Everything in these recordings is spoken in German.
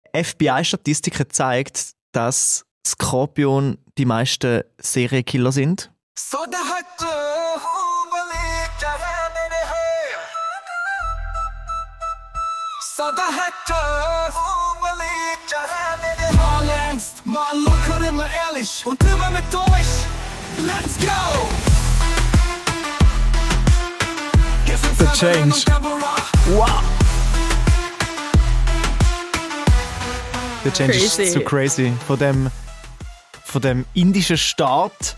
FBI-Statistiken zeigt, dass Skorpion die meisten Serienkiller sind. The Change. Wow! The Change Crazy. ist so crazy. Von dem indischen Staat.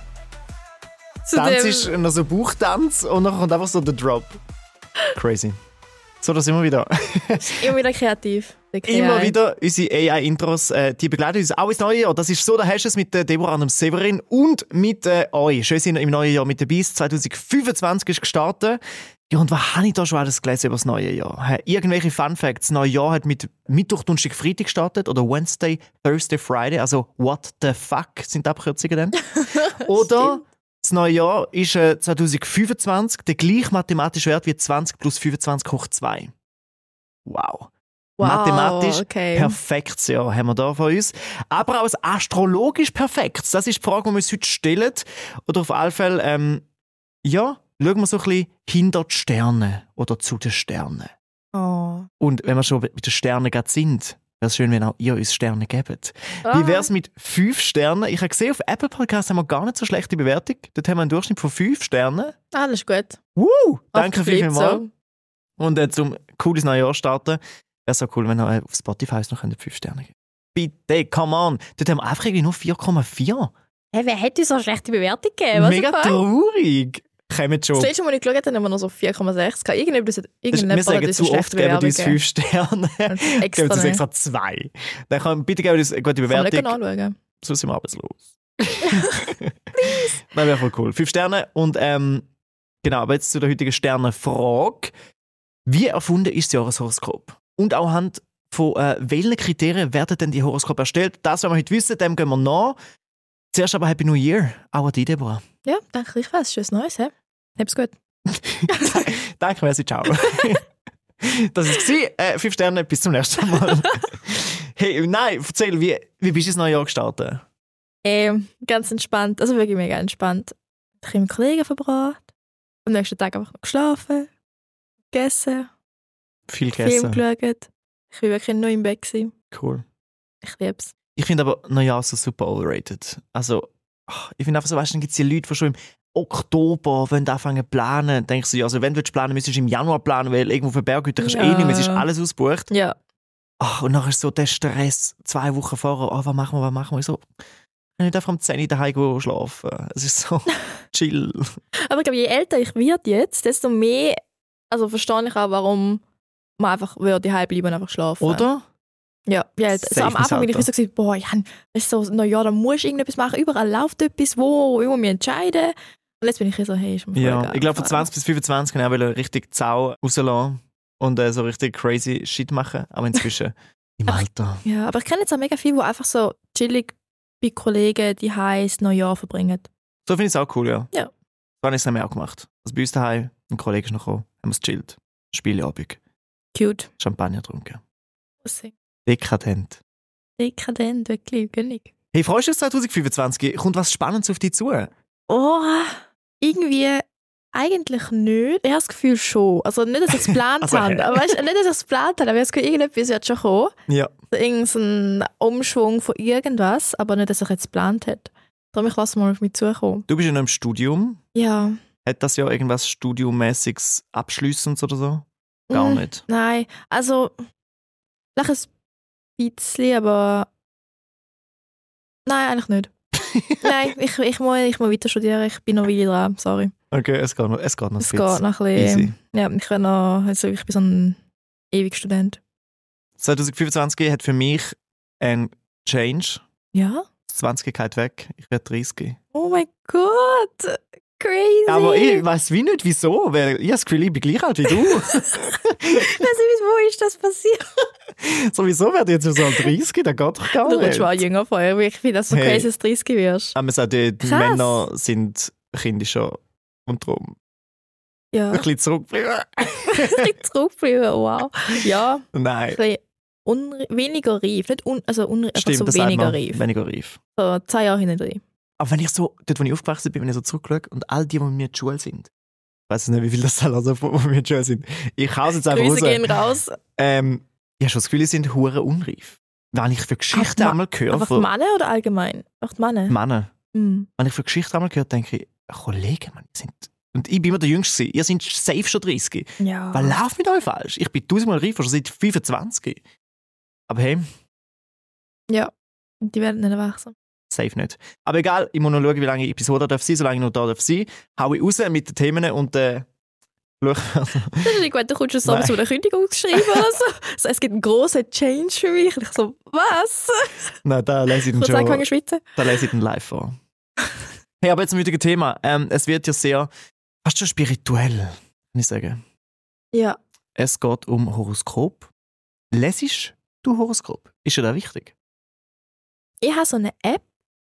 Tanz ist noch so Bauchtanz und dann kommt einfach so der Drop. Crazy. So, da sind wir wieder. Immer wieder kreativ. Immer wieder unsere AI-Intros, die begleiten uns auch ins neue Jahr. Das ist so, da hast du es mit Deborah und dem Severin und mit euch. Schön sind im neuen Jahr mit dabei. 2025 ist gestartet. Ja, und was habe ich da schon alles gelesen über das neue Jahr? Irgendwelche Fun Facts? Das neue Jahr hat mit Mittwoch, Donnerstag, Freitag gestartet oder Wednesday, Thursday, Friday. Also what the fuck sind die Abkürzungen denn? Oder das neue Jahr ist 2025 der gleiche mathematische Wert wie 20 plus 25 hoch 2. Wow. Mathematisch okay. perfektes Jahr haben wir da von uns. Aber auch ein astrologisch perfektes. Das ist die Frage, die wir uns heute stellen. Oder auf alle Fälle, schauen wir so ein bisschen hinter die Sterne oder zu den Sternen. Oh. Und wenn wir schon mit den Sternen gerade sind, wäre es schön, wenn auch ihr uns Sterne gebt. Wie wäre es mit 5 Sternen? Ich habe gesehen, auf Apple Podcasts haben wir gar nicht so schlechte Bewertung. Dort haben wir einen Durchschnitt von 5 Sternen. Alles gut. Danke vielmals. So. Und zum cooles Neujahr starten, wäre so cool, wenn ihr auf Spotify uns noch 5 Sterne geben. Bitte, come on. Dort haben wir einfach irgendwie nur 4,4. Hey, wer hätte so eine schlechte Bewertung gegeben? Mega traurig. Kommt schon. Das letzte Mal, als ich geschaut habe, haben wir noch so 4,6 gehabt. Wir sagen zu oft, geben uns 5 Sterne. Geben Extra uns extra 2. Dann bitte geben uns eine gute Bewertung. Bewertung. Kann man nicht anschauen. So sind wir arbeitslos. Das wäre voll cool. 5 Sterne. Und genau, aber jetzt zu der heutigen Sternenfrage. Wie erfunden ist das Jahreshoroskop? Und auch anhand von welchen Kriterien werden denn die Horoskope erstellt? Das wollen wir heute wissen, dem gehen wir nach. Zuerst aber Happy New Year. Auch an dich, Deborah. Ja, danke, ich weiß. Schönes Neues, hä? Hab's gut. Danke, merci, ciao. Das war 5 Sterne, bis zum nächsten Mal. Hey, nein, erzähl, wie bist du ins neue Jahr gestartet? Ganz entspannt, also wirklich mega entspannt. Ich habe mit Kollegen verbracht, am nächsten Tag einfach noch geschlafen, gegessen, Viel Film gegessen. geschaut. Ich war wirklich nur im Bett gewesen. Cool. Ich lieb's. Ich finde aber Neujahr so super overrated. Also, ich finde einfach so, weißt du, dann gibt es die Leute, die schon im Oktober anfangen zu planen. Denkst du, ja, also wenn du planen müsstest du im Januar planen, weil irgendwo auf den Berghütten kannst du nicht mehr, es ist alles ausgebucht. Ja. Und nachher ist so der Stress, 2 Wochen vorher, was machen wir? Ich so, ich kann nicht einfach am 10 Uhr daheim schlafen. Es ist so chill. Aber ich glaube, je älter ich werde jetzt, desto mehr verstehe ich auch, warum man einfach daheim bleiben und einfach schlafen. Oder? Ja, so am Anfang bin ich so gesagt, boah, das ist so Neujahr, da musst du irgendetwas machen, überall läuft etwas, wo ich muss mich entscheiden. Und jetzt bin ich so, hey, ist mir voll Ja, egal. ich glaube von 20 bis 25 kann ich auch richtig Zau rauslassen und so richtig crazy Shit machen, aber inzwischen im Alter. Ja, aber ich kenne jetzt auch mega viele, die einfach so chillig bei Kollegen die das Neujahr verbringen. So finde ich es auch cool, ja. Ja. So habe ich es nämlich auch gemacht. Also bei uns daheim, ein Kollege ist noch gekommen, haben wir es gechillt. Spieleabend, Cute. Champagner getrunken. Aussehen. Dekadent. Dekadent, wirklich, gönnig. Hey, freust du dich auf 2025? Kommt was Spannendes auf dich zu? Oh, irgendwie eigentlich nicht. Ich habe das Gefühl schon. Also nicht, dass ich es geplant Also, habe. Aber weißt, nicht, dass ich es geplant habe, aber ich habe das Gefühl, irgendetwas wird schon kommen. Ja. So irgendein Umschwung von irgendwas, aber nicht, dass ich jetzt geplant hätte. Darum, ich lasse mal auf mich zukommen. Du bist ja noch im Studium. Ja. Hat das ja irgendwas Studiummäßiges abschliessend oder so? Gar nicht. Nein, also vielleicht ein bisschen, aber nein, eigentlich nicht. Nein, ich muss weiter studieren, ich bin noch wieder dran, sorry. Okay, es geht noch ein Es geht bisschen. noch ein bisschen. Easy. Ja, ich bin so ein ewiger Student. 2025 hat für mich ein Change. Ja? 20 geht weg, ich werde 30. Oh mein Gott! Crazy! Aber ich weiß wie nicht, wieso, weil ich habe das Gefühl, ich bin gleich alt wie du. Ich weiß nicht, wo ist das passiert? Sowieso werde ich jetzt so 30, das geht doch gar Du nicht. bist schon jünger vorher, ich finde das so Hey. crazy, dass du 30 wirst. Aber man sagt, die Krass. Männer sind kindischer und darum Ja, ein bisschen zurückbleiben. ich zurückbleiben, wow. Ja, Nein. ein bisschen weniger reif. Nicht einfach Stimmt, so das sagt weniger man, reif. weniger reif. So 10 Jahre hinten drin. Aber wenn ich so, dort wo ich aufgewachsen bin, wenn ich so zurückschaue und all die mit mir in der Schule sind, ich weiß nicht, wie viele das sind, also von mir in der Schule sind, ich hau's jetzt einfach Grüße raus. gehen raus. Ich habe schon das Gefühl, die sind hure unreif. Wenn ich für Geschichten einmal höre... Einfach die Männer oder allgemein? Einfach die Männer? Männer. Mhm. Wenn ich für Geschichten einmal höre, denke ich, Kollegen, man, die sind... Und ich bin immer der Jüngste. Ihr seid safe schon 30. Ja. Was läuft mit euch falsch? Ich bin 1000-mal reifer, schon seit 25. Aber hey, Ja, die werden nicht erwachsen. safe nicht. Aber egal, ich muss noch schauen, wie lange die Episode darf sein. Solange ich noch da darf sein, hau ich raus mit den Themen und schau. Das ist nicht gut, du kommst jetzt so zu einer Kündigung geschrieben oder so. Es gibt einen grossen Change für mich. Und ich so, was? Nein, da lese ich den Kurz schon. angefangen zu schwitzen. Da lese ich den live vor. Hey, aber jetzt zum heutigen Thema. Es wird ja sehr, fast schon spirituell, kann ich sagen. Ja. Es geht um Horoskop. Lesest du Horoskop? Ist dir das wichtig? Ich habe so eine App,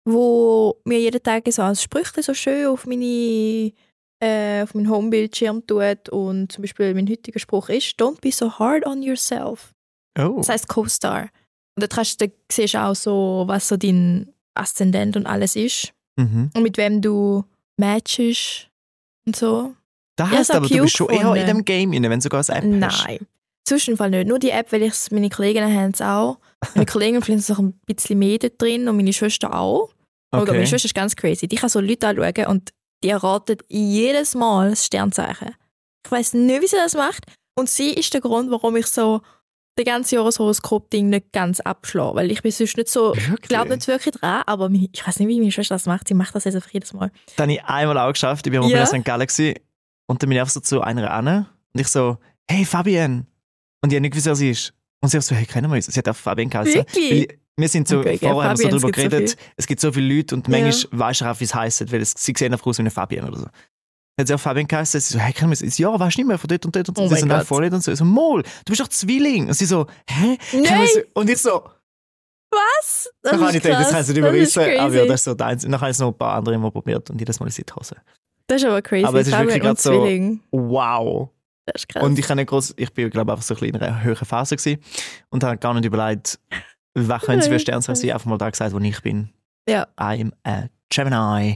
wo mir jeden Tag so als Sprüche so schön auf meinen Homebildschirm tut. Und zum Beispiel mein heutiger Spruch ist «Don't be so hard on yourself». Oh. Das heisst Co-Star. Und da siehst du auch so, was so dein Aszendent und alles ist. Mhm. Und mit wem du matchest und so. Das Ja, heisst so aber, du cute bist schon eher in gefunden. dem Game rein, wenn du sogar eine App hast. Nein. Zwischenfall nicht. Nur die App, weil meine Kolleginnen haben es auch. Meine Kollegen finden es auch ein bisschen mehr da drin und meine Schwester auch. Aber Okay. meine Schwester ist ganz crazy. Die kann so Leute anschauen und die erraten jedes Mal das Sternzeichen. Ich weiss nicht, wie sie das macht. Und sie ist der Grund, warum ich so den ganzen Jahreshoroskop-Ding nicht ganz abschlage. Weil ich bin sonst nicht so, ich glaube nicht wirklich dran, aber ich weiß nicht, wie meine Schwester das macht. Sie macht das jetzt einfach jedes Mal. Das habe ich einmal auch geschafft. Ich bin Ja. in St. Gallen gewesen, und dann bin ich einfach so zu einer an und ich so, hey Fabienne. Und ich habe nicht gewusst, wer sie ist. Und sie hat so, hey, kennen wir uns? Sie hat auch Fabienne geheißen. Wirklich? Weil wir sind so, Okay, ja, vorher haben wir so Fabienne, darüber es gibt so geredet, es gibt so viele Leute und manchmal weisst du auch, wie es heisst, weil sie sehen einfach aus wie eine Fabienne oder so. Dann hat sie auch Fabienne geheißen, sie so, hey, kennen wir uns? Ich so, ja, weißt du nicht mehr von dort und dort und so. Oh Sie mein so, nein, Gott. voll nicht und so. Ich so, Mol, du bist doch Zwilling. Und sie so, hä? Kennen wir Nein! uns? Und ich so, Was? Das dann habe ich gedacht, das kannst du nicht mehr Das ist wissen. Aber ja, crazy. das ist so deins. Dann habe ich es noch ein paar andere immer probiert und jedes Mal in die Hose. Das ist aber crazy. Aber es ist wirklich Fabian gerade und so, Zwilling. wow. Das ist krass. Und ich bin, glaube ich, einfach so ein bisschen in einer höheren Phase gewesen und habe gar nicht überlegt, was können sie für Sternzeichen sein. Einfach mal da gesagt, wo ich bin. Ja. I'm a Gemini.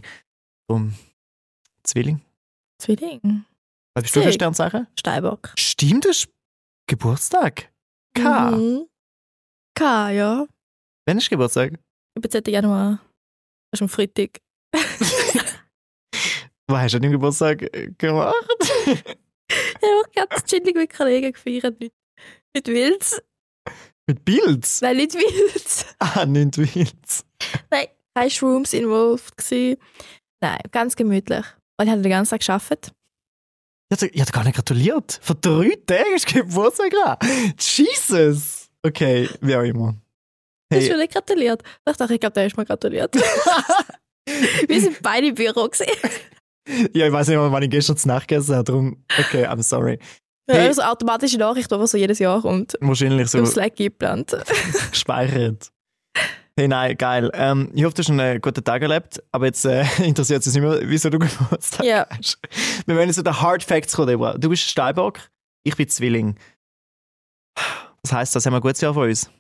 Zwilling. Zwilling. Was bist du für Sick. Sternzeichen? Steinbock. Stimmt, das ist Geburtstag. K. Mhm. K, ja. Wann ist Geburtstag? Über 10. Januar. Das ist am Freitag. Was hast du an deinem Geburtstag gemacht? Ich habe ganz chillig mit Kollegen gefeiert. Nicht Wilds. Mit Bilds? Nein, nicht Wilds. Ah, nicht Bilds. Nein, keine Shrooms involved gewesen. Nein, ganz gemütlich. Weil ich habe den ganzen Tag gearbeitet. Ich habe gar nicht gratuliert. Vor 3 Tagen ist Geburtstag gehabt. Jesus. Okay, wie auch immer. Du hast Hey, schon nicht gratuliert. Ich dachte, der ist mal gratuliert. Wir sind beide im Büro gewesen. ja, ich weiß nicht mal, wann ich gestern zu Nacht gegessen habe. Darum, okay, I'm sorry. Ja, Hey. also automatische Nachricht, die so jedes Jahr kommt. Wahrscheinlich so Auf Slack geplant. gespeichert. Hey, nein, geil. Ich hoffe, du hast einen guten Tag erlebt, aber jetzt interessiert es uns nicht mehr, wieso du Geburtstag Ja. hast. Wir wollen jetzt zu den Hard Facts kommen, Deborah. Du bist Steinbock, ich bin Zwilling. Das heisst, das haben wir ein gutes Jahr von uns.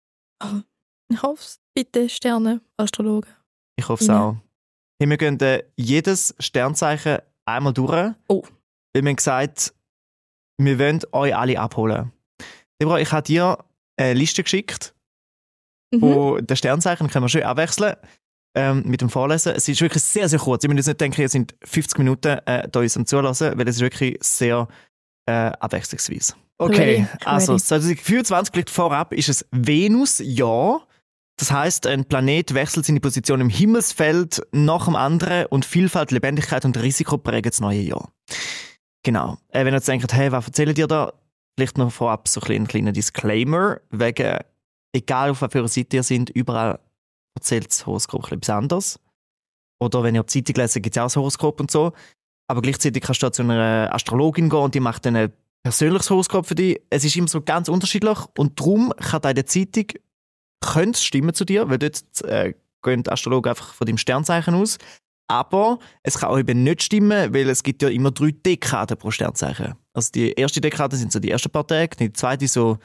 Ich hoffe es. Bitte, Sterne, Astrologen. Ich hoffe es Ja. auch. Hey, wir gehen jedes Sternzeichen einmal durch. Oh. Weil wir haben gesagt, wir wollen euch alle abholen. Deborah, ich habe dir eine Liste geschickt, wo der Sternzeichen können wir schön abwechseln mit dem Vorlesen. Es ist wirklich sehr, sehr kurz. Ich muss jetzt nicht denken, es sind 50 Minuten da uns am Zulassen, weil es ist wirklich sehr abwechslungsweise. Okay, Ready. also 2024 liegt vorab, ist es Venus-Jahr. Das heisst, ein Planet wechselt seine Position im Himmelsfeld nach dem anderen und Vielfalt, Lebendigkeit und Risiko prägen das neue Jahr. Genau. Wenn ihr jetzt denkt, hey, was erzählen dir da? Vielleicht noch vorab so ein kleiner Disclaimer, wegen, egal auf welcher Seite ihr seid, überall erzählt das Horoskop etwas anderes. Oder wenn ihr die Zeitung lest, gibt es auch das Horoskop und so. Aber gleichzeitig kannst du zu einer Astrologin gehen und die macht dann ein persönliches Horoskop für dich. Es ist immer so ganz unterschiedlich und darum kann deine Zeitung könnte es stimmen zu dir, weil dort gehen die Astrologen einfach von deinem Sternzeichen aus. Aber es kann auch eben nicht stimmen, weil es gibt ja immer 3 Dekaden pro Sternzeichen. Also die erste Dekade sind so die ersten paar Tage, die zweite so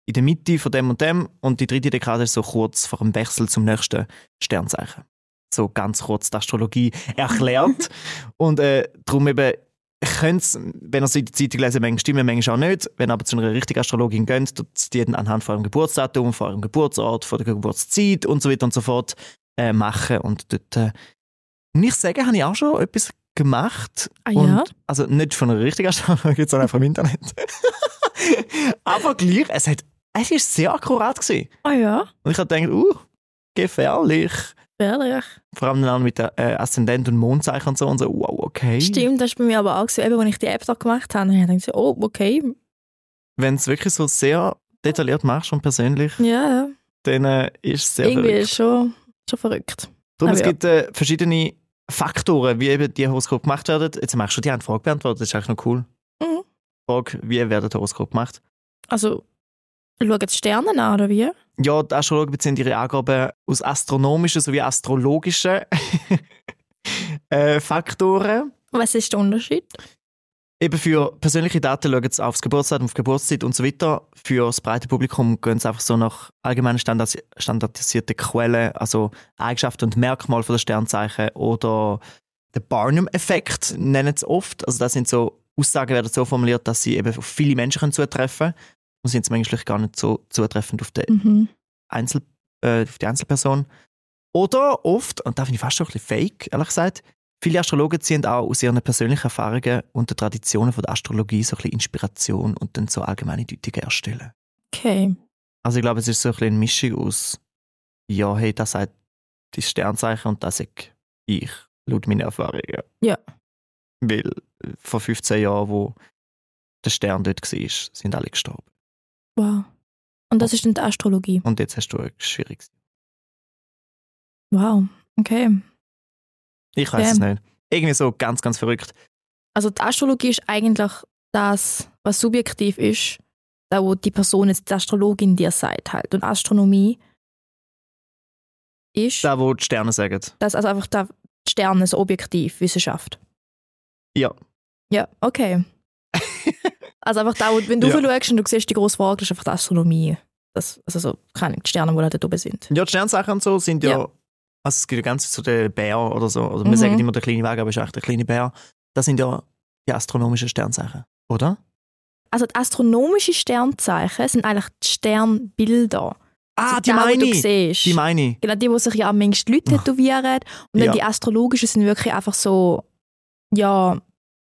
in der Mitte von dem und dem und die 3. Dekade ist so kurz vor dem Wechsel zum nächsten Sternzeichen. So ganz kurz die Astrologie erklärt. Und darum eben könnte es, wenn ihr es in der Zeitung lesen, manchmal stimmen, manchmal auch nicht. Wenn ihr aber zu einer richtigen Astrologin geht, tut die dann anhand von eurem Geburtsdatum, von eurem Geburtsort, von der Geburtszeit und so weiter und so fort machen. Und dort, muss ich sagen, habe ich auch schon etwas gemacht. Ah ja? Und, also nicht von einer richtigen Astrologin, sondern einfach im Internet. Aber gleich, es war sehr akkurat gewesen. Ah ja? Und ich habe gedacht, gefährlich. Ehrlich. Vor allem dann mit der Aszendent- und Mondzeichen und so. Und so, wow, okay. Stimmt, das ist bei mir aber auch so, eben, als ich die App da gemacht habe. Ich dachte, oh, okay. Wenn du es wirklich so sehr detailliert machst und persönlich, Ja, dann ist es sehr irgendwie verrückt. ist schon verrückt. Darum, Aber es gibt verschiedene Faktoren, wie eben die Horoskope gemacht werden. Jetzt hast du schon die eine Frage beantwortet, das ist eigentlich noch cool. Mhm. Die Frage, wie werden die Horoskope gemacht? Also, schauen die Sterne an, oder wie? Ja, die Astrologen beziehen ihre Angaben aus astronomischen sowie astrologischen Faktoren. Was ist der Unterschied? Eben für persönliche Daten schauen sie aufs Geburtsdatum, auf Geburtszeit und so weiter. Für das breite Publikum gehen sie einfach so nach allgemeinen standardisierten Quellen, also Eigenschaften und Merkmale der Sternzeichen oder den Barnum-Effekt nennen sie oft. Also das sind so Aussagen, werden so formuliert, dass sie eben auf viele Menschen zutreffen können. Und sind sie manchmal gar nicht so zutreffend auf die, auf die Einzelperson. Oder oft, und da finde ich fast schon ein bisschen fake, ehrlich gesagt, viele Astrologen ziehen auch aus ihren persönlichen Erfahrungen und den Traditionen von der Astrologie so ein bisschen Inspiration und dann so allgemeine Deutungen erstellen. Okay. Also ich glaube, es ist so ein bisschen eine Mischung aus, ja, hey, das sagt das Sternzeichen und das sage ich, laut meinen Erfahrungen. Ja. Weil vor 15 Jahren, wo der Stern dort war, sind alle gestorben. Wow. Und das ist dann die Astrologie. Und jetzt hast du ein schwieriges. Wow. Okay. Ich weiß es nicht. Irgendwie so ganz, ganz verrückt. Also die Astrologie ist eigentlich das, was subjektiv ist, da wo die Person jetzt die Astrologin dir sagt halt. Und Astronomie ist Da, wo die Sterne sagen. das also einfach die Sterne, so objektiv, Wissenschaft. Ja. Ja, okay. Also einfach da, wenn du Ja. schaust und du siehst die grosse Frage, ist einfach die Astronomie. Das, also so, keine Ahnung, die Sterne, die da oben sind. Ja, die Sternzeichen und so sind ja, Ja. also es gibt ja ganz so den Bär oder so, oder wir sagen immer der kleine Wagen, aber es ist eigentlich der kleine Bär. Das sind ja die astronomischen Sternzeichen, oder? Also die astronomischen Sternzeichen sind eigentlich die Sternbilder. Ah, Also die da, wo meine du ich. siehst. Die meine ich. Genau, die sich ja am menigsten Leute tätowieren. Und dann Ja. die astrologischen sind wirklich einfach so, ja,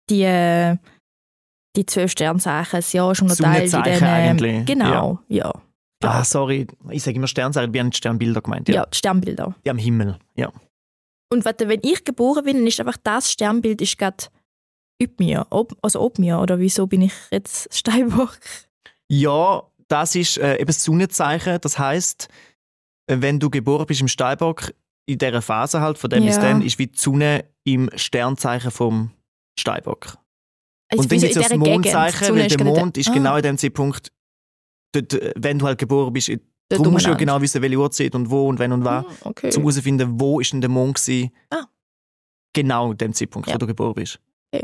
die 12 Sternzeichen, das Jahr ist unterteilt in Sonnenzeichen den... eigentlich. Genau, ja. Ah, sorry, ich sage immer Sternzeichen, wir haben Sternbilder gemeint. Ja, die Sternbilder. Die am Himmel, ja. Und warte, wenn ich geboren bin, dann ist einfach das Sternbild ist gerade ob mir. Oder wieso bin ich jetzt Steinbock? Ja, das ist eben das Sonnenzeichen. Das heisst, wenn du geboren bist im Steinbock, in dieser Phase halt, von dem Ja. bis dann, ist wie die Sonne im Sternzeichen vom Steinbock. Also Und dann wieso gibt es das in dieser Gegend? Mondzeichen, Die Sonne weil ist der gerade Mond ist genau in dem Zeitpunkt, dort, wenn du halt geboren bist, dort darum musst du ja umeinander. genau wissen, welche Uhrzeit und wo und wenn und wann, Okay. um herauszufinden, wo ist denn der Mond gewesen. Ah. Genau in dem Zeitpunkt, Ja. wo du geboren bist.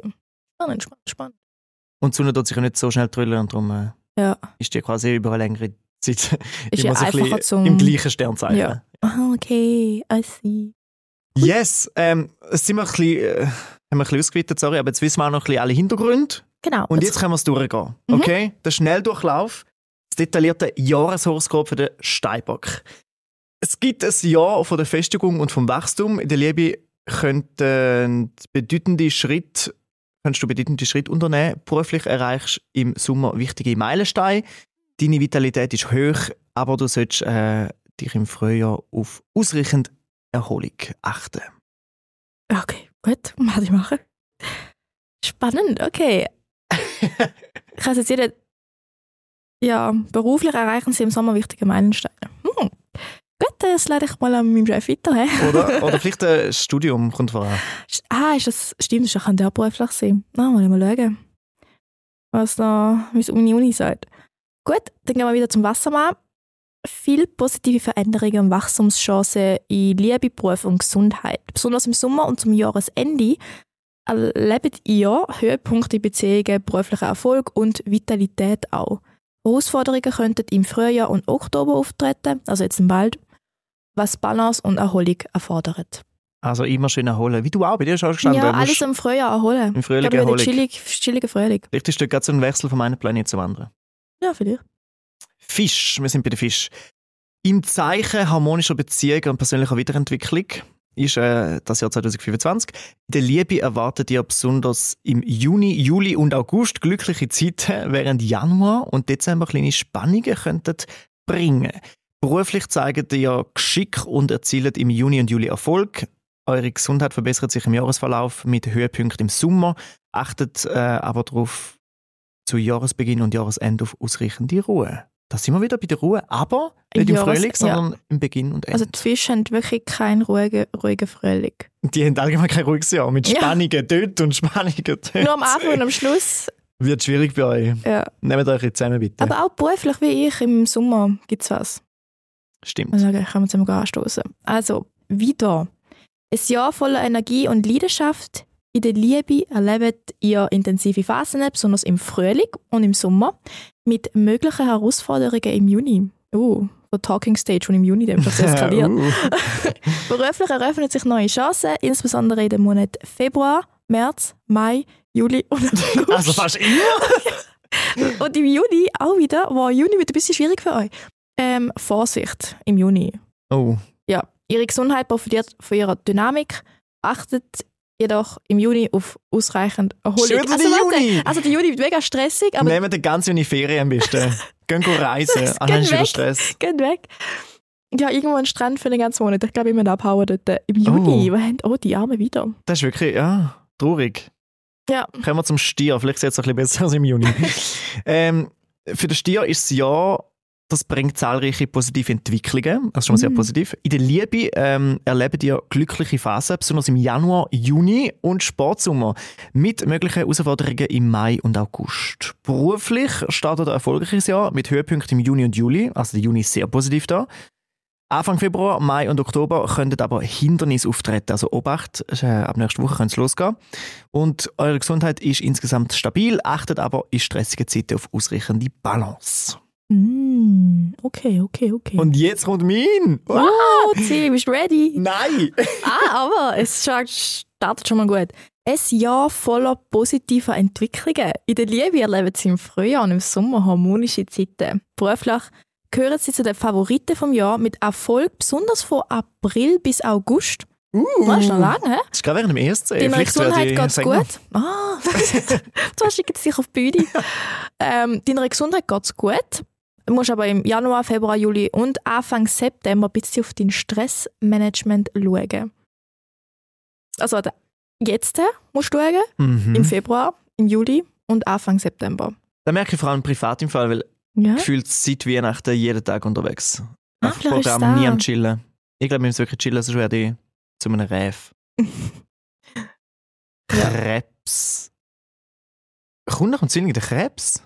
Spannend. Und die Sonne tut sich ja nicht so schnell drüllen und darum Ja. ist die quasi über eine längere Zeit Ist immer ja so ein einfacher bisschen zum... im gleichen Sternzeichen. Ja. Ah, okay, I see. Yes, es sind wir ein bisschen, haben wir ein bisschen ausgeweitet, sorry, aber jetzt wissen wir auch noch ein bisschen alle Hintergründe. Genau. Und jetzt können wir es durchgehen. Okay? Der Schnelldurchlauf, das detaillierte Jahreshoroskop für den Steinbock. Es gibt ein Jahr von der Festigung und vom Wachstum. In der Liebe könntest du bedeutende Schritte unternehmen. Beruflich erreichst du im Sommer wichtige Meilensteine. Deine Vitalität ist hoch, aber du solltest dich im Frühjahr auf ausreichend Erholung achten. Okay, gut, was ich machen. Spannend, okay. Ich kann jetzt jeder... Ja, beruflich erreichen Sie im Sommer wichtige Meilensteine. Gut, das leite ich mal an meinem Chef weiter. He? Oder vielleicht ein Studium kommt voran. Ist das... Stimmt, das kann ja beruflich sein. Mal schauen, was da meine Uni sagt. Gut, dann gehen wir wieder zum Wassermann. Viele positive Veränderungen und Wachstumschancen in Liebe, Beruf und Gesundheit. Besonders im Sommer und zum Jahresende erlebt ihr Höhepunkte in Beziehungen, beruflicher Erfolg und Vitalität auch. Herausforderungen könnten im Frühjahr und Oktober auftreten, also jetzt im Bald, was Balance und Erholung erfordert. Also immer schön erholen. Wie du auch, bei dir ist auch gestanden. Ja, alles im Frühjahr erholen. Im Frühling Gerade wieder Erholung. chilliger Frühling. Vielleicht ist das gerade so ein Wechsel von einem Planet zum anderen. Ja, vielleicht. Fisch, wir sind bei den Fisch. Im Zeichen harmonischer Beziehungen und persönlicher Weiterentwicklung ist das Jahr 2025. In der Liebe erwartet ihr besonders im Juni, Juli und August glückliche Zeiten, während Januar und Dezember kleine Spannungen könnten bringen. Beruflich zeigen ihr Geschick und erzielt im Juni und Juli Erfolg. Eure Gesundheit verbessert sich im Jahresverlauf mit Höhepunkten im Sommer. Achtet aber darauf, zu Jahresbeginn und Jahresende auf ausreichende Ruhe. Da sind wir wieder bei der Ruhe, aber nicht im Frühling, sondern im Beginn und Ende. Also die Fische haben wirklich keinen ruhigen Frühling. Die haben allgemein kein ruhiges Jahr, mit Spannungen dort und Spannungen dort. Nur am Anfang und am Schluss. Wird schwierig bei euch. Ja. Nehmt euch jetzt zusammen, bitte. Aber auch beruflich wie ich, im Sommer gibt es was. Stimmt. Also können wir zusammen anstoßen. Also, wieder. Ein Jahr voller Energie und Leidenschaft. In der Liebe erlebt ihr intensive Phasen, besonders im Frühling und im Sommer, mit möglichen Herausforderungen im Juni. Der Talking Stage, und im Juni dann plötzlich eskaliert. Beruflich eröffnen sich neue Chancen, insbesondere in den Monaten Februar, März, Mai, Juli und August. Also fast immer? Und im Juni auch wieder. Wow, Juni wird ein bisschen schwierig für euch. Vorsicht im Juni. Oh. Ja, ihre Gesundheit profitiert von ihrer Dynamik. Achtet jedoch im Juni auf ausreichend Erholung. Schon wieder Juni? Also der Juni wird mega stressig. Aber Nehmt den ganzen Juni Ferien am besten. Gehen reisen. Dann ist wieder Stress. Geht weg. Ja, irgendwo ein Strand für den ganzen Monat. Ich glaube, ich muss abhauen dort. Im Juni. Die Arme wieder. Das ist wirklich, traurig. Ja. Kommen wir zum Stier. Vielleicht sieht es ein bisschen besser aus im Juni. Für den Stier ist das Jahr, das bringt zahlreiche positive Entwicklungen. Das ist schon mal sehr positiv. In der Liebe erlebt ihr glückliche Phasen, besonders im Januar, Juni und Sportsommer, mit möglichen Herausforderungen im Mai und August. Beruflich startet ein erfolgreiches Jahr mit Höhepunkten im Juni und Juli. Also der Juni ist sehr positiv da. Anfang Februar, Mai und Oktober könnten aber Hindernisse auftreten. Also Obacht, ab nächster Woche könnte es losgehen. Und eure Gesundheit ist insgesamt stabil, achtet aber in stressigen Zeiten auf ausreichende Balance. Okay. Und jetzt kommt mein. Oh, Ziel, bist du ready? Nein! Aber es startet schon mal gut. Ein Jahr voller positiver Entwicklungen. In der Liebe erleben sie im Frühjahr und im Sommer harmonische Zeiten. Beruflich gehören sie zu den Favoriten vom Jahr mit Erfolg, besonders von April bis August. Das ist noch lange, hä? Das ist gerade während dem ESC. Deiner Gesundheit geht es gut. Du hast dich auf die Bühne. Deiner Gesundheit geht es gut. Du musst aber im Januar, Februar, Juli und Anfang September ein bisschen auf dein Stressmanagement schauen. Also jetzt musst du schauen, im Februar, im Juli und Anfang September. Da merke ich vor allem privat im Fall, weil gefühlt seit Weihnachten jeden Tag unterwegs. Einfach Programm, nie am Chillen. Ich glaube, wir müssen wirklich chillen, sonst werde ich zu einem Räf. Krebs. Kommt nach dem Zwilling der Krebs?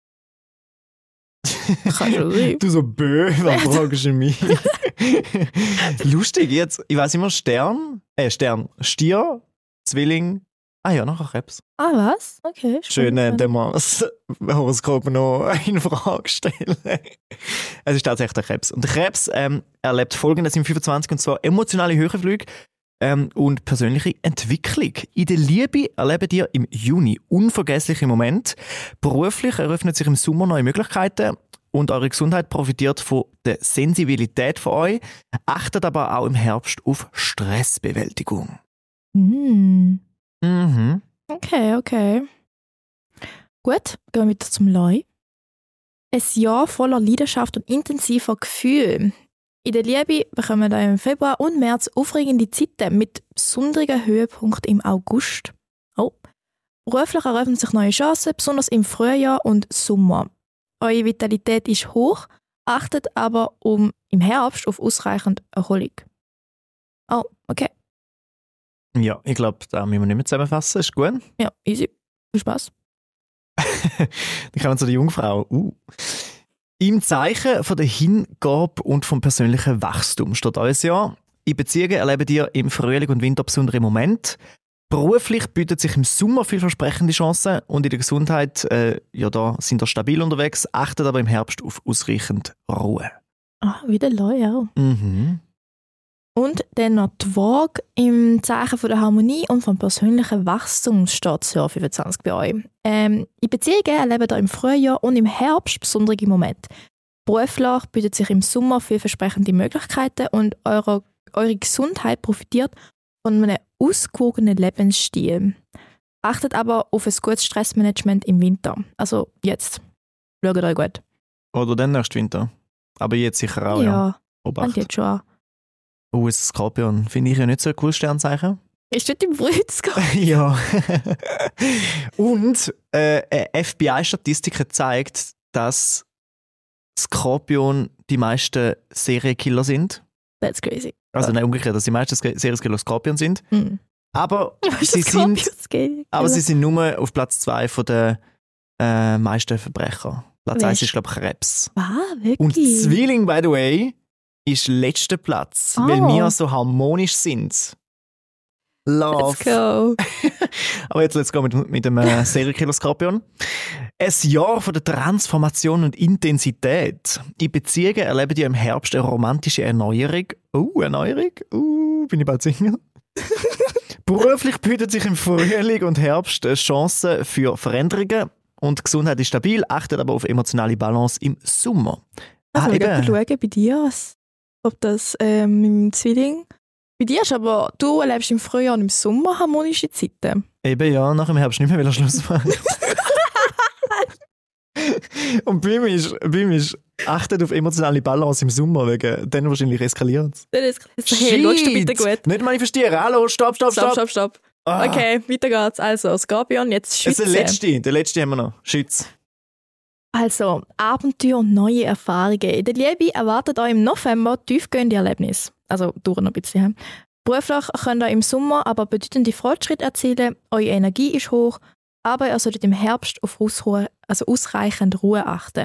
Kann schon sein. Du so was fragst du mich? Lustig jetzt. Ich weiss immer Stier, Zwilling. Nachher Krebs. Was? Okay. Schön, wenn wir das Horoskop noch in Frage stellen. Es ist tatsächlich der Krebs. Und der Krebs erlebt Folgendes im 25, und zwar emotionale Höhenflüge und persönliche Entwicklung. In der Liebe erlebt ihr im Juni unvergessliche Momente. Beruflich eröffnet sich im Sommer neue Möglichkeiten und eure Gesundheit profitiert von der Sensibilität von euch. Achtet aber auch im Herbst auf Stressbewältigung. Okay. Gut, gehen wir wieder zum Leu. Ein Jahr voller Leidenschaft und intensiver Gefühle. In der Liebe bekommen wir im Februar und März aufregende Zeiten mit besonderen Höhepunkten im August. Beruflich eröffnen sich neue Chancen, besonders im Frühjahr und Sommer. Eure Vitalität ist hoch, achtet aber im Herbst auf ausreichend Erholung. Okay. Ja, ich glaube, da müssen wir nicht mehr zusammenfassen. Ist gut. Ja, easy. Viel Spaß. Dann kommen wir zu der Jungfrau. Im Zeichen von der Hingabe und vom persönlichen Wachstum steht euer Jahr. In Beziehungen erlebt ihr im Frühling und Winter besondere Momente. Beruflich bietet sich im Sommer vielversprechende Chancen und in der Gesundheit da sind wir stabil unterwegs, achtet aber im Herbst auf ausreichend Ruhe. Wieder loyal. Mhm. Und dann noch die Waage im Zeichen von der Harmonie und vom persönlichen Wachstum steht das Jahr 25 bei euch. In Beziehungen erleben ihr im Frühjahr und im Herbst besondere Momente. Beruflich bietet sich im Sommer vielversprechende Möglichkeiten und eure Gesundheit profitiert von einem ausgewogenen Lebensstil. Achtet aber auf ein gutes Stressmanagement im Winter. Also jetzt. Schaut euch gut. Oder dann nächsten Winter. Aber jetzt sicher auch, ja. Fängt jetzt schon an. Ein Skorpion. Finde ich ja nicht so ein cooles Sternzeichen. Ist das im Brütskopf? Ja. Und FBI-Statistiken zeigt, dass Skorpion die meisten Serienkiller sind. That's crazy. Also nein, umgekehrt, dass die meisten Serienkiller Skorpion sind. Mm. Aber sie sind nur auf Platz 2 von den meisten Verbrecher. Platz 1 ist, glaube ich, Krebs. Wirklich? Und Zwilling, by the way, ist letzter Platz, weil wir so harmonisch sind. Love. Let's go. Aber jetzt let's go mit dem Serienkiller Skorpion. Ein Jahr von der Transformation und Intensität. In Beziehungen erleben die im Herbst eine romantische Erneuerung. Erneuerung? Bin ich bald Single? Beruflich bietet sich im Frühling und Herbst Chancen für Veränderungen und die Gesundheit ist stabil, achtet aber auf emotionale Balance im Sommer. Also wir schauen bei dir, ob das im Zwilling... Bei dir ist aber, du erlebst im Frühjahr und im Sommer harmonische Zeiten. Eben ja, nach dem Herbst nicht mehr wieder Schluss machen. Und bei mir ist achtet auf emotionale Balance im Sommer, wegen dann wahrscheinlich eskaliert es. Hey, schaust du bitte gut? Nicht manifestieren, hallo, stopp. Stopp. Okay, weiter geht's. Also, Skorpion, jetzt Schütze. Der letzte haben wir noch, Schütze. Also, Abenteuer und neue Erfahrungen. In der Liebe erwartet euch im November tiefgehende Erlebnisse. Also, dauert noch ein bisschen. Beruflich könnt ihr im Sommer aber bedeutende Fortschritte erzielen. Eure Energie ist hoch, aber ihr solltet im Herbst auf ausreichend Ruhe achten.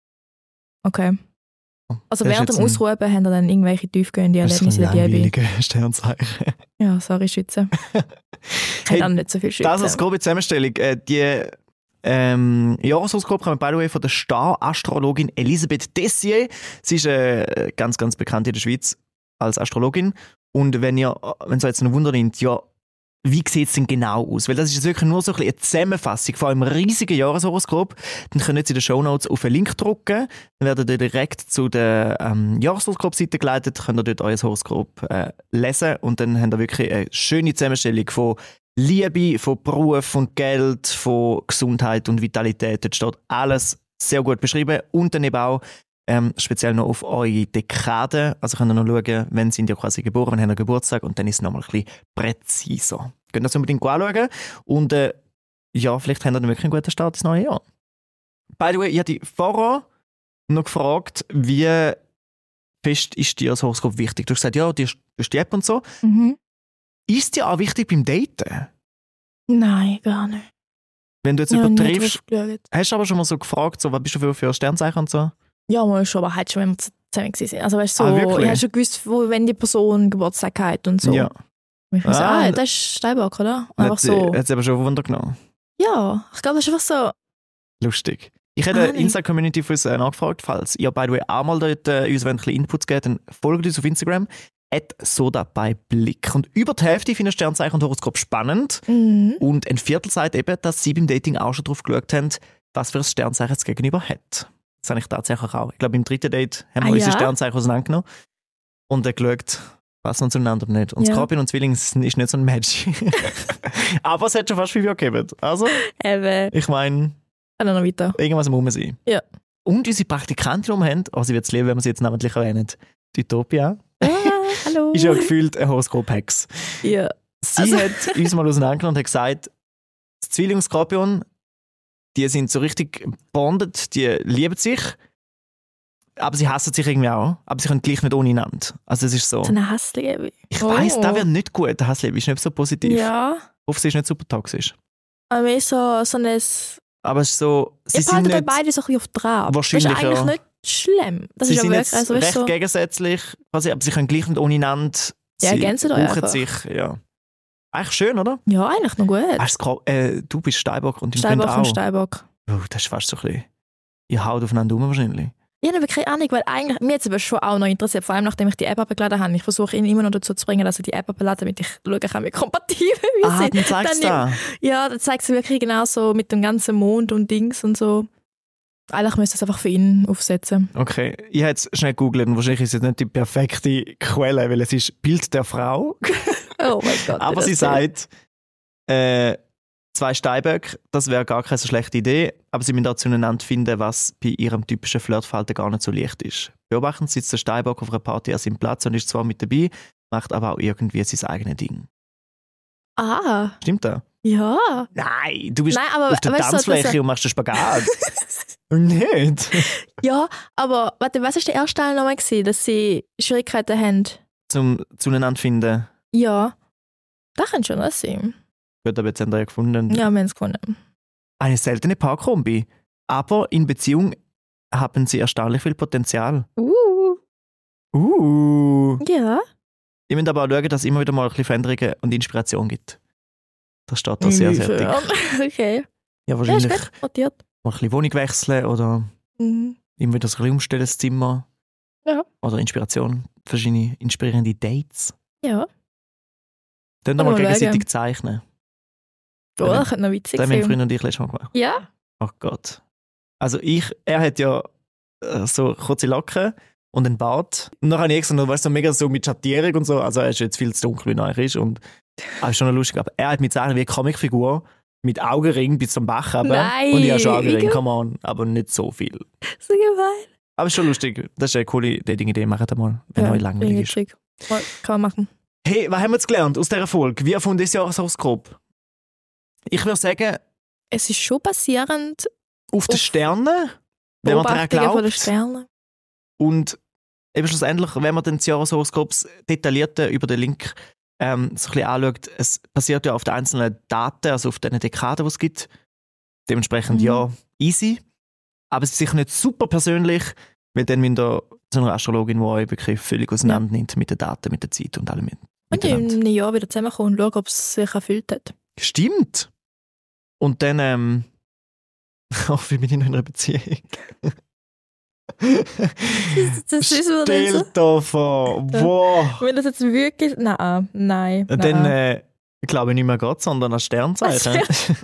Okay. Also während dem Ausruhen habt ihr dann irgendwelche tiefgehende Erlebnisse in der Liebe. Sternzeichen. Ja, sorry, Schütze. Ich habe nicht so viel Schütze. Das als grobe Zusammenstellung. Die Jahreshoroskop kommen by the way von der Star-Astrologin Elisabeth Tessier. Sie ist ganz, ganz bekannt in der Schweiz als Astrologin. Und wenn es jetzt noch Wunder nimmt, ja, wie sieht es denn genau aus? Weil das ist jetzt wirklich nur so ein bisschen eine Zusammenfassung von einem riesigen Jahreshoroskop. Dann könnt ihr jetzt in den Shownotes auf einen Link drücken. Dann werdet ihr direkt zu der Jahreshoroskop-Seite geleitet. Könnt ihr dort euer Horoskop lesen. Und dann habt ihr wirklich eine schöne Zusammenstellung von Liebe, von Beruf und Geld, von Gesundheit und Vitalität. Dort steht alles sehr gut beschrieben. Und dann eben auch speziell noch auf eure Dekade. Also könnt ihr noch schauen, wann sind ihr quasi geboren, wann habt ihr Geburtstag und dann ist es nochmal ein bisschen präziser. Könnt ihr das unbedingt anschauen. Und vielleicht habt ihr dann wirklich einen guten Start ins neue Jahr. By the way, ich habe dich vorher noch gefragt, wie fest ist dir das Horoskop wichtig? Du hast gesagt, ja, du hast die App und so. Mhm. Ist dir auch wichtig beim Daten? Nein, gar nicht. Wenn du jetzt übertriffst, hast du aber schon mal so gefragt, so, was bist du für Sternzeichen und so? Ja, mal schon, aber halt schon, wenn wir zusammen waren. Also weißt du, so, ich habe schon gewusst, wenn die Person Geburtstag hat und so. Ja. Ich weiß, das ist Steinbock, oder? Einfach so. Hat es aber schon Wunder genommen. Ja, ich glaube, das ist einfach so... Lustig. Ich hätte eine Insta-Community für uns nachgefragt, falls ihr by the way auch mal dort uns ein bisschen Inputs gebt, dann folgt uns auf Instagram @soda-bei-blick. Und über die Hälfte finden Sternzeichen und Horoskop spannend. Mhm. Und ein Viertel sagt eben, dass sie beim Dating auch schon drauf geschaut haben, was für ein Sternzeichen es gegenüber hat. Das habe ich tatsächlich auch. Ich glaube, im dritten Date haben wir unsere Sternzeichen auseinandergenommen und dann geschaut, passen uns zueinander nicht. Und Skorpion und Zwilling ist nicht so ein Match. Aber es hat schon fast 5 Jahre gegeben. Also, ich meine, noch weiter. Irgendwas muss sein. Ja. Und unsere Praktikantin, die wir haben, also ich würde es lieben, wenn wir sie jetzt namentlich erwähnen, die Utopia, hallo. ist ja gefühlt ein Horoskop-Hex. Ja. Sie hat uns mal auseinandergenommen und hat gesagt, das Zwilling und Skorpion, die sind so richtig bonded, die lieben sich, aber sie hassen sich irgendwie auch, aber sie können gleich nicht ohne einander. Also es ist so... So eine Hassliebe. Ich weiss, das wäre nicht gut, der Hassliebe ist nicht so positiv. Ja. Ich hoffe, sie ist nicht super toxisch. Aber mehr so ein... Aber es ist so... Sie sind nicht beide so ein bisschen auf Trab. Wahrscheinlich, das ist eigentlich nicht schlimm. Das sie ist sind ja jetzt wirklich, recht so gegensätzlich, aber sie können gleich nicht ohne einander. Ja, Sie ergänzen euch brauchen einfach. sich, ja. Eigentlich schön, oder? Ja, eigentlich noch gut. Du bist Steinbock und dein Steinbock Freund vom auch. Steinbock. Oh, das ist fast so ein bisschen... Ihr haut aufeinander um wahrscheinlich. Ich habe aber keine Ahnung, weil eigentlich, mir hat es aber schon auch noch interessiert, vor allem nachdem ich die App abgeladen habe. Ich versuche ihn immer noch dazu zu bringen, dass er die App abladen, damit ich schauen kann, wie kompatibel wir sind. Dann zeigst du da. Ja, dann zeigt es wirklich genau so mit dem ganzen Mond und Dings und so. Eigentlich müsste ich es einfach für ihn aufsetzen. Okay, ich habe jetzt schnell gegoogelt und wahrscheinlich ist es nicht die perfekte Quelle, weil es ist Bild der Frau. Oh mein Gott. Aber sie sagt, 2 Steinböcke, das wäre gar keine so schlechte Idee, aber sie müssen da zueinander finden, was bei ihrem typischen Flirtverhalten gar nicht so leicht ist. Beobachten sitzt der Steinbock auf einer Party an seinem Platz und ist zwar mit dabei, macht aber auch irgendwie sein eigenes Ding. Ah, Stimmt das? ja. Nein, du bist Nein, aber auf der weißt du, Tanzfläche dass er- und machst den Spagat. Nicht? Ja, aber warte, was war der erste Teil nochmal gewesen, dass sie Schwierigkeiten haben? Zum zueinander finden. Ja, das kann schon was sein. Gut, aber jetzt haben wir ja gefunden. Ja, wir haben es gefunden. Eine seltene Paarkombi. Aber in Beziehung haben sie erstaunlich viel Potenzial. Ja. Ich muss aber auch schauen, dass es immer wieder mal ein bisschen Veränderungen und Inspiration gibt. Das steht da sehr, sehr dick. Okay. Ja, Ja, wahrscheinlich ist gut notiert. mal ein bisschen Wohnung wechseln oder Mhm. immer wieder so ein bisschen umstellen, das Zimmer. Ja. Oder Inspiration, verschiedene inspirierende Dates. Ja. Dann Mal mal schauen. gegenseitig zeichnen. Oh, das könnte noch witzig Das haben mein sein. Freund und ich letztes Mal gemacht. Ja. Ach Gott. Also er hat ja so kurze Locken und einen Bart. Und dann habe ich extra noch, weißt du, so mega so mit Schattierung und so. Also er ist jetzt viel zu dunkel, wie er eigentlich ist. Und er ist schon noch lustig. Aber er hat mit Sachen wie eine Comicfigur mit Augenring bis zum Bach runter. Nein, Und ich habe schon Augenring, wie come on. Aber nicht so viel. So gemein. Aber ist schon lustig. Das ist eine coole Dating-Idee. Macht mal, wenn euch langweilig ist. witzig. Mal, kann man machen. Hey, was haben wir jetzt gelernt aus dieser Folge? Wie erfunden ist Jahreshoroskop? Ich würde sagen, Es ist schon basierend auf den Auf Sternen, wenn man daran Beobachtungen von den glaubt. Sternen. Und eben schlussendlich, wenn man dann das Jahreshoroskop detaillierter über den Link so ein bisschen anschaut, es basiert ja auf den einzelnen Daten, also auf den Dekaden, die es gibt. Dementsprechend ja, easy. Aber es ist sicher nicht super persönlich, weil dann müsst ihr zu einer Astrologin, die euch wirklich völlig auseinander nimmt mit den Daten, mit der Zeit und allem Und in miteinander. einem Jahr wieder zusammenkommen und schauen, ob es sich erfüllt hat. Stimmt. Und dann, wie bin ich noch in einer Beziehung? Das ist so Stell so. dir vor, wow. Wenn das jetzt wirklich... Nein. Dann glaube ich nicht mehr Gott, sondern ein Sternzeichen.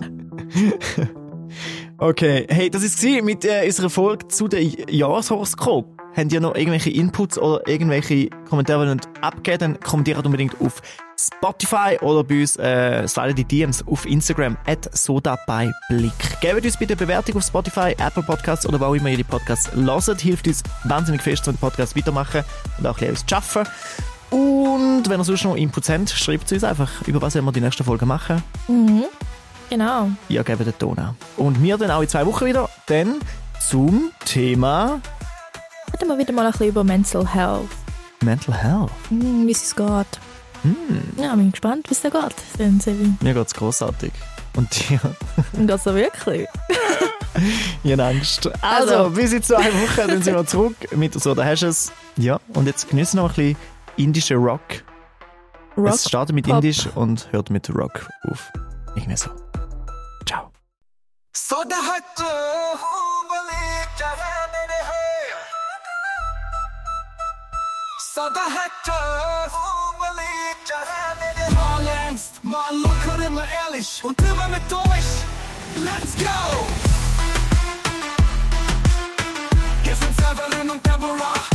Okay, hey, das war mit unserer Folge zu den Jahreshoroskop. Habt ihr noch irgendwelche Inputs oder irgendwelche Kommentare, die ihr abgeben, dann kommentiert unbedingt auf Spotify oder bei uns slide die DMs auf Instagram @sodabeiblick. Gebt uns bitte eine Bewertung auf Spotify, Apple Podcasts oder wo auch immer ihr die Podcasts hört. Hilft uns wahnsinnig fest, um den Podcast weitermachen und auch ein bisschen zu arbeiten. Und wenn ihr sonst noch Inputs habt, schreibt es uns einfach, über was wir die nächste Folge machen. Mhm. Genau. Ihr gebt den Ton an. Und wir dann auch in 2 Wochen wieder, dann zum Thema Reden wir wieder mal ein bisschen über Mental Health. Mental Health. Wie es geht. Ja, bin gespannt, wie es da geht. Dann Sevi. Mir geht es grossartig. Und dir? Und das so wirklich. Ich habe Angst. Also, bis in 2 Wochen, dann sind wir zurück mit «So, da hast du es». Ja, und jetzt genießen wir noch ein bisschen indischen Rock. Es startet mit Pop. Indisch und hört mit Rock auf. Irgendwie so. Ciao. सौदा हट बले चला मेरे है सौदा हट bele चला मेरे Hollands mal locker immer ehrlich und immer mit durch let's go Hier sind Severin und Deborah